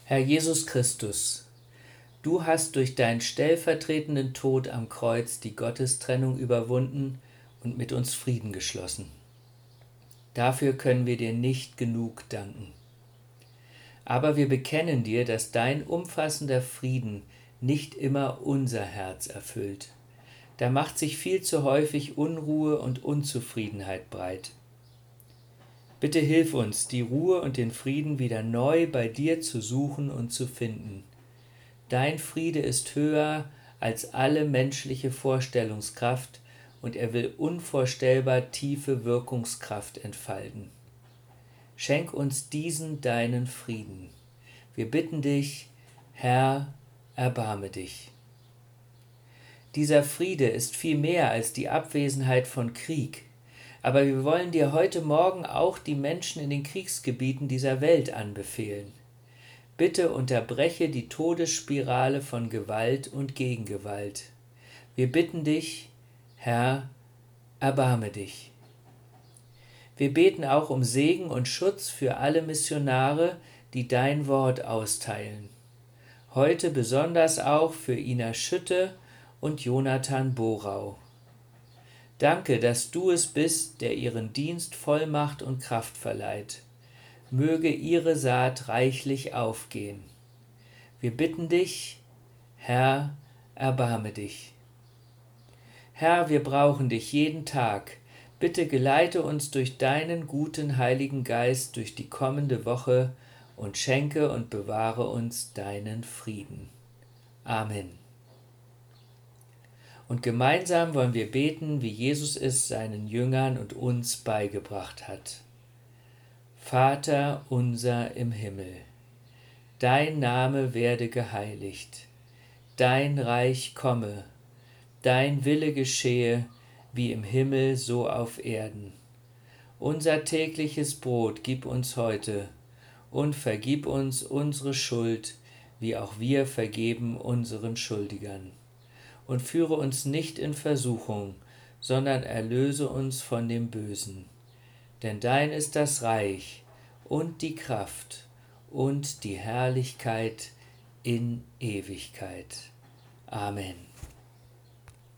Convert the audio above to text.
Herr Jesus Christus, du hast durch deinen stellvertretenden Tod am Kreuz die Gottestrennung überwunden und mit uns Frieden geschlossen. Dafür können wir dir nicht genug danken. Aber wir bekennen dir, dass dein umfassender Frieden nicht immer unser Herz erfüllt. Da macht sich viel zu häufig Unruhe und Unzufriedenheit breit. Bitte hilf uns, die Ruhe und den Frieden wieder neu bei dir zu suchen und zu finden. Dein Friede ist höher als alle menschliche Vorstellungskraft und er will unvorstellbar tiefe Wirkungskraft entfalten. Schenk uns diesen deinen Frieden. Wir bitten dich, Herr, erbarme dich. Dieser Friede ist viel mehr als die Abwesenheit von Krieg, aber wir wollen dir heute Morgen auch die Menschen in den Kriegsgebieten dieser Welt anbefehlen. Bitte unterbreche die Todesspirale von Gewalt und Gegengewalt. Wir bitten dich, Herr, erbarme dich. Wir beten auch um Segen und Schutz für alle Missionare, die dein Wort austeilen. Heute besonders auch für Ina Schütte und Jonathan Borau. Danke, dass du es bist, der ihren Dienst Vollmacht und Kraft verleiht. Möge ihre Saat reichlich aufgehen. Wir bitten dich, Herr, erbarme dich. Herr, wir brauchen dich jeden Tag. Bitte geleite uns durch deinen guten Heiligen Geist durch die kommende Woche und schenke und bewahre uns deinen Frieden. Amen. Und gemeinsam wollen wir beten, wie Jesus es seinen Jüngern und uns beigebracht hat. Vater unser im Himmel, dein Name werde geheiligt, dein Reich komme, dein Wille geschehe, wie im Himmel so auf Erden. Unser tägliches Brot gib uns heute und vergib uns unsere Schuld, wie auch wir vergeben unseren Schuldigern. Und führe uns nicht in Versuchung, sondern erlöse uns von dem Bösen. Denn dein ist das Reich und die Kraft und die Herrlichkeit in Ewigkeit. Amen.